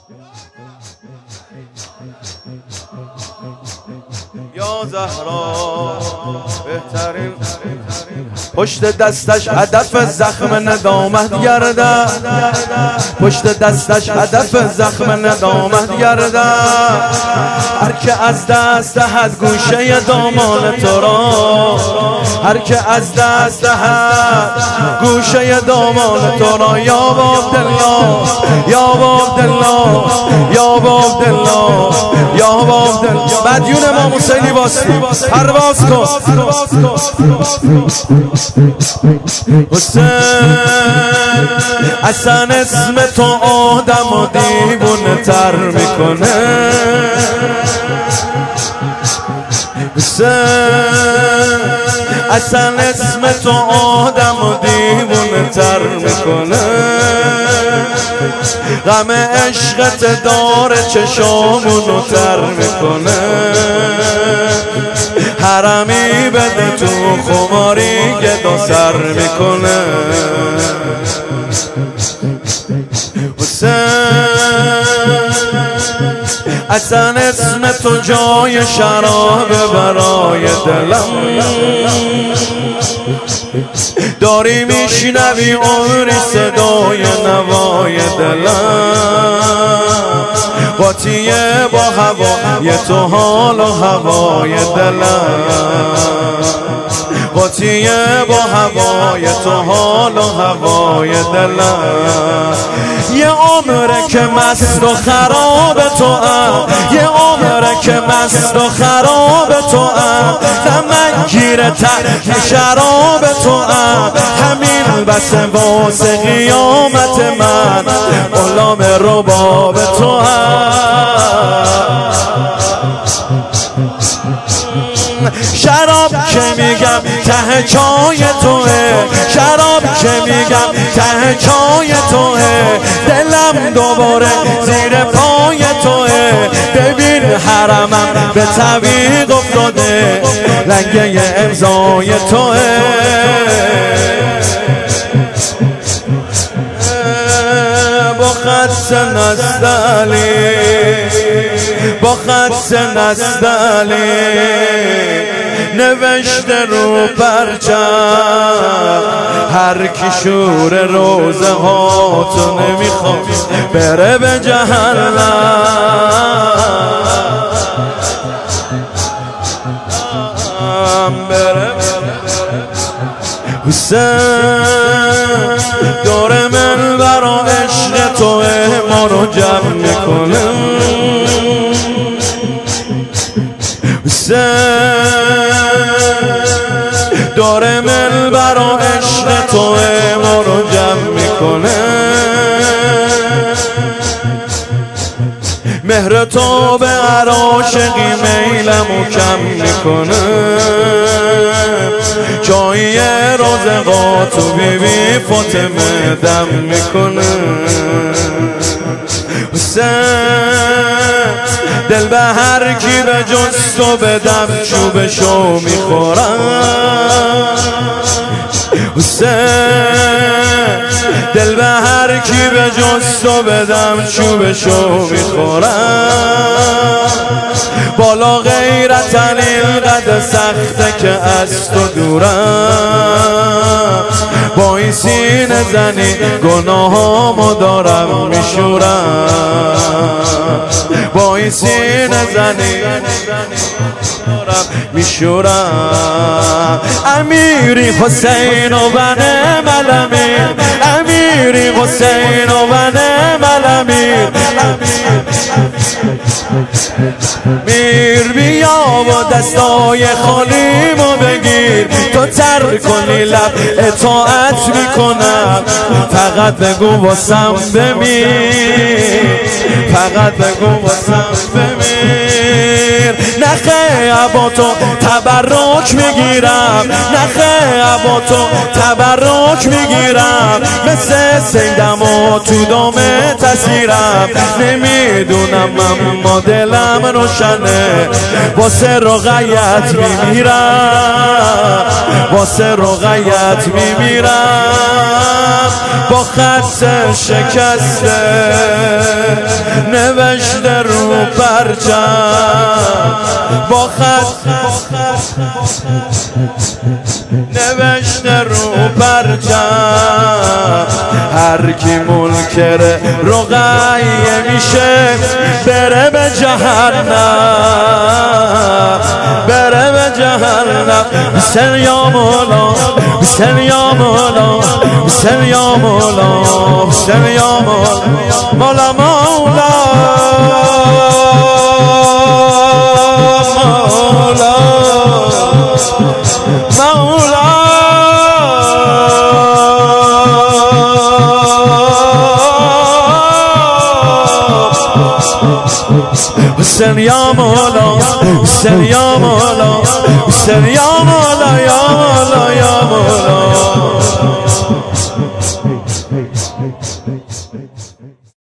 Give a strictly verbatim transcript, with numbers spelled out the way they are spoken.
یا زهرا بهترین پشت دستش هدف زخم ندامت گردد، پشت دستش هدف زخم ندامت گردد. هر که از دست دهد گوشه دامان تو را، هر که از دست دهد گوشه دامان تو را. یا عبدالله یا عبدالله یا عبدالله یا عبدالله. مدیون امام حسینی باستی پرواز کن. حسین اصلا اسم تو آدم و دیوونه تر میکنه. حسین اصلا اسم تو آدم و دیوونه تر میکنه. غم عشقت داره چشامونو تر میکنه. حرمی بده تو خماری گدا سر میکنه. حسین اصلا اسم تو جای شراب برای دلم داری میشنوی عمری صدای نوای دلم. قاطیه با هوای تو حال و هوای دلم، قاطیه با هوای تو حال و هوای دلم. یه عمره که مست و خراب تو ام، یه عمره که مست و خراب تو ام. من گیره تحت شراب تو ام، همین بس واسه قیامت من غلام رباب تو ام. شراب که میگم ته چای توه، شراب که میگم ته چای توه. دلم دوباره زیر پای توه. ببین حرمم به طویق افتاده، لنگه امضای توه. با خط نستعلی، با خط نستعلی نوشته رو پرچم. هر کی شور روزه ها تو نمیخواد بره به جهنم. بره حسین دور من برا عشق تو ما رو جمع میکنه. حسین دور من برا عشق تو ما رو جمع میکنه. مهر تو به هر عاشقی میلمو کم میکنه. جایی روزقا تو بی بی فاطمه دم میکنه. حسین دل به هر کی به جز تو بدم چوبشو میخورم. حسین دل به هر کی به جز تو بدم چوبشو میخورم. بالا غیرتن اینقدر سخته که از تو دورم. با این سینه زنی گناهامو دارم میشورم. با این سینه زنی دارم میشورم. امیری حسین و بنم الامیر، امیری حسین و بنم الامیر. میر بیا و دستای خالیمو بگیر. تو تر کنی لب اطاعت میکنم. فقط بگو واسم بمیر، فقط بگو واسم بمیر. نخه عبا تو تبرک میگیرم، نخه عبا تو تبرک میگیرم. مثل سیدم و تو دامه تسیرم. نمیدونم اما دلم روشنه. واسه رقیت میمیرم، واسه رقیت میمیرم. با خط شکسته نوشته رو پرچم با خط نوشته رو پرچم هر کی منکر رقیه میشه بره به جهنم بره به جهنم حسین یا مولا حسین یا مولا حسین یا مولا حسین یا مولا مولا مولا مولا مولا حسین یا مولا حسین یا مولا حسین یا مولا یا مولا یا مولا